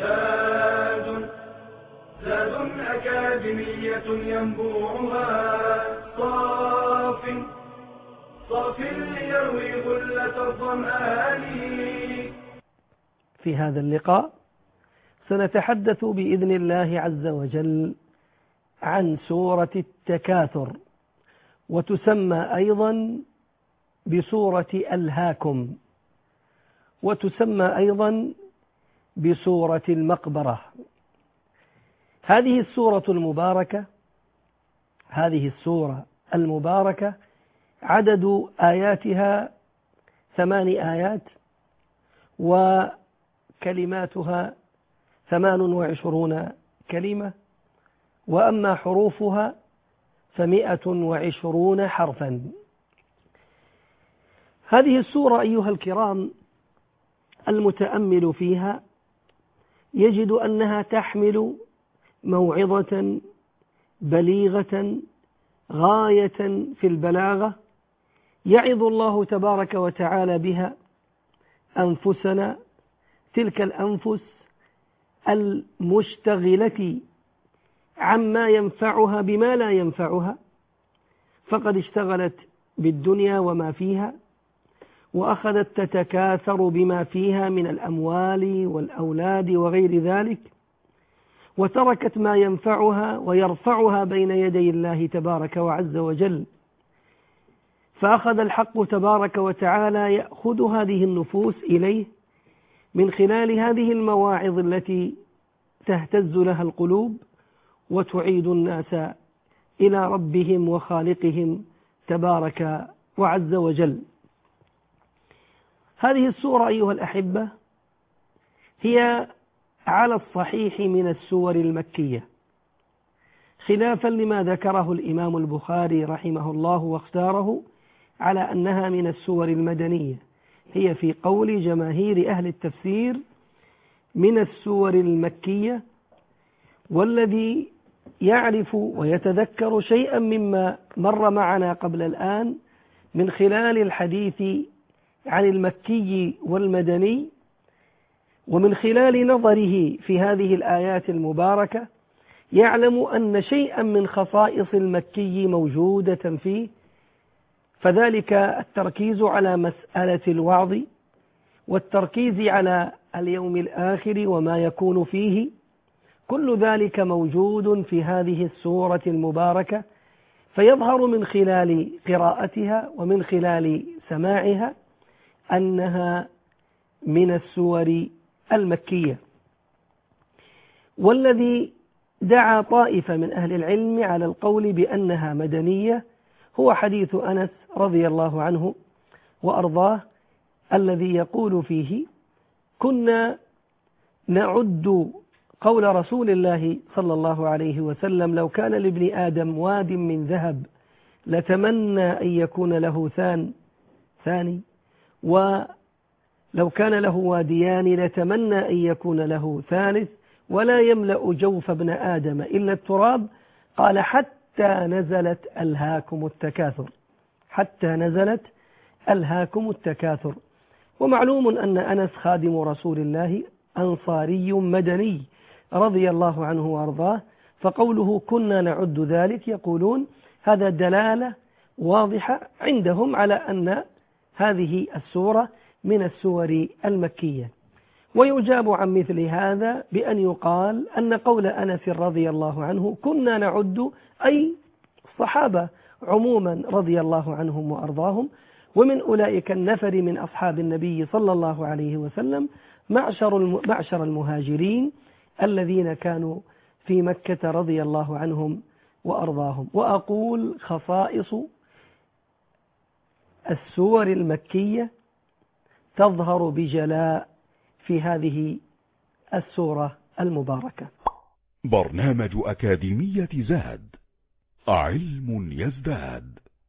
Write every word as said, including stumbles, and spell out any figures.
زاد زاد أكاديمية ينبوعها صاف صاف ليروي غلة الظمآن. في هذا اللقاء سنتحدث بإذن الله عز وجل عن سورة التكاثر، وتسمى أيضا بسورة ألهاكم، وتسمى أيضا بسورة المقبرة. هذه السورة المباركة هذه السورة المباركة عدد آياتها ثمان آيات، وكلماتها ثمان وعشرون كلمة، وأما حروفها فمئة وعشرون حرفا. هذه السورة أيها الكرام المتأمل فيها يجد أنها تحمل موعظة بليغة غاية في البلاغة، يعظ الله تبارك وتعالى بها أنفسنا، تلك الأنفس المشتغلة عما ينفعها بما لا ينفعها، فقد اشتغلت بالدنيا وما فيها، وأخذت تتكاثر بما فيها من الأموال والأولاد وغير ذلك، وتركت ما ينفعها ويرفعها بين يدي الله تبارك وعز وجل. فأخذ الحق تبارك وتعالى يأخذ هذه النفوس إليه من خلال هذه المواعظ التي تهتز لها القلوب وتعيد الناس إلى ربهم وخالقهم تبارك وعز وجل. هذه السورة أيها الأحبة هي على الصحيح من السور المكية، خلافا لما ذكره الإمام البخاري رحمه الله واختاره على أنها من السور المدنية. هي في قول جماهير أهل التفسير من السور المكية. والذي يعرف ويتذكر شيئا مما مر معنا قبل الآن من خلال الحديث عن المكي والمدني، ومن خلال نظره في هذه الآيات المباركة، يعلم أن شيئا من خصائص المكي موجودة فيه، فذلك التركيز على مسألة الوعظ، والتركيز على اليوم الآخر وما يكون فيه، كل ذلك موجود في هذه السورة المباركة. فيظهر من خلال قراءتها ومن خلال سماعها أنها من السور المكية. والذي دعا طائفة من أهل العلم على القول بأنها مدنية هو حديث أنس رضي الله عنه وأرضاه، الذي يقول فيه: كنا نعد قول رسول الله صلى الله عليه وسلم: لو كان لابن آدم واد من ذهب لتمنى أن يكون له ثان ثاني، ولو كان له واديان لتمنى أن يكون له ثالث، ولا يملأ جوف ابن آدم إلا التراب. قال: حتى نزلت ألهاكم التكاثر حتى نزلت ألهاكم التكاثر. ومعلوم أن أنس خادم رسول الله أنصاري مدني رضي الله عنه وأرضاه، فقوله كنا نعد ذلك يقولون هذا دلالة واضحة عندهم على أن هذه السورة من السور المكية. ويجاب عن مثل هذا بأن يقال أن قول أنس رضي الله عنه كنا نعد أي الصحابة عموما رضي الله عنهم وأرضاهم، ومن أولئك النفر من أصحاب النبي صلى الله عليه وسلم معشر معشر المهاجرين الذين كانوا في مكة رضي الله عنهم وأرضاهم. وأقول خصائص السور المكية تظهر بجلاء في هذه السورة المباركة. برنامج أكاديمية زاد، علم يزداد.